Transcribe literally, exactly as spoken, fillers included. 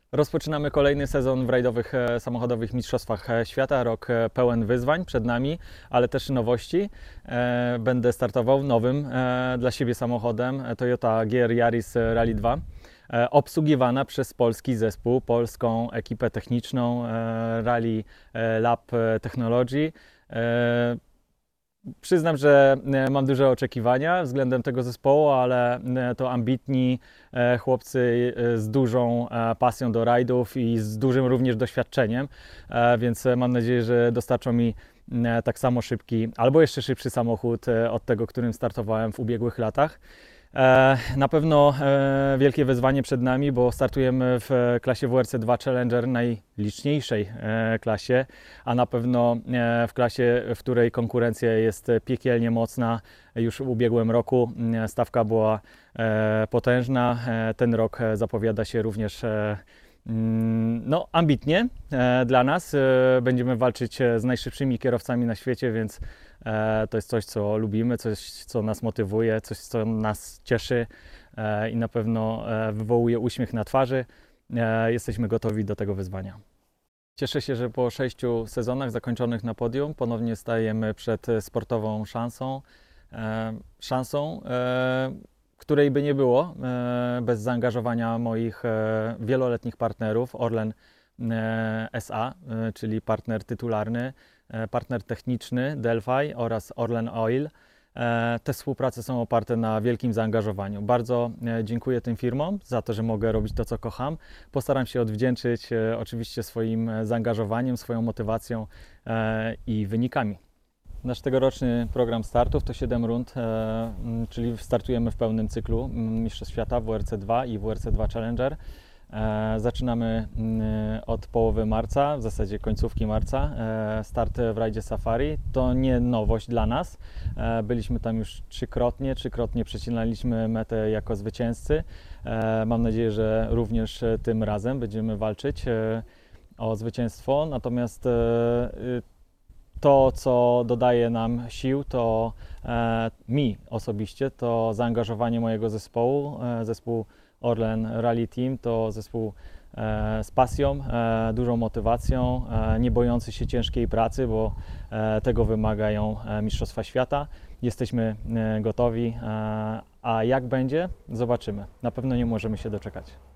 Rozpoczynamy kolejny sezon w rajdowych e, samochodowych Mistrzostwach e, Świata. Rok e, pełen wyzwań przed nami, ale też nowości. E, Będę startował nowym e, dla siebie samochodem e, Toyota G R Yaris Rally dwa, e, obsługiwana przez polski zespół, polską ekipę techniczną e, Rally e, Lab Technology. E, Przyznam, że e, mam duże oczekiwania względem tego zespołu, ale e, to ambitni e, chłopcy e, z dużą e, pasją do rajdów i z dużym również doświadczeniem, e, więc e, mam nadzieję, że dostarczą mi e, tak samo szybki albo jeszcze szybszy samochód e, od tego, którym startowałem w ubiegłych latach. E, Na pewno e, wielkie wyzwanie przed nami, bo startujemy w klasie W R C dwa Challenger, najliczniejszej e, klasie, a na pewno e, w klasie, w której konkurencja jest piekielnie mocna. Już w ubiegłym roku e, stawka była e, potężna. E, Ten rok e, zapowiada się również e, mm, no, ambitnie e, dla nas. E, Będziemy walczyć e, z najszybszymi kierowcami na świecie, więc e, to jest coś, co lubimy, coś, co nas motywuje, coś, co nas cieszy e, i na pewno e, wywołuje uśmiech na twarzy. E, Jesteśmy gotowi do tego wyzwania. Cieszę się, że po sześciu sezonach zakończonych na podium ponownie stajemy przed sportową szansą. E, Szansą, e, której by nie było e, bez zaangażowania moich e, wieloletnich partnerów Orlen e, S A, e, czyli partner tytularny, e, partner techniczny Delphi oraz Orlen Oil. E, Te współprace są oparte na wielkim zaangażowaniu. Bardzo e, dziękuję tym firmom za to, że mogę robić to, co kocham. Postaram się odwdzięczyć e, oczywiście swoim e, zaangażowaniem, swoją motywacją e, i wynikami. Nasz tegoroczny program startów to siedem rund, e, m, czyli startujemy w pełnym cyklu m, Mistrzostw Świata W R C dwa i W R C dwa Challenger. E, Zaczynamy m, od połowy marca, w zasadzie końcówki marca. E, Start w rajdzie Safari to nie nowość dla nas. E, Byliśmy tam już trzykrotnie, trzykrotnie przecinaliśmy metę jako zwycięzcy. E, Mam nadzieję, że również e, tym razem będziemy walczyć e, o zwycięstwo. Natomiast e, y, to, co dodaje nam sił, to e, mi osobiście, to zaangażowanie mojego zespołu. E, zespół Orlen Rally Team to zespół e, z pasją, e, dużą motywacją, e, nie bojący się ciężkiej pracy, bo e, tego wymagają e, Mistrzostwa Świata. Jesteśmy e, gotowi, e, a jak będzie, zobaczymy. Na pewno nie możemy się doczekać.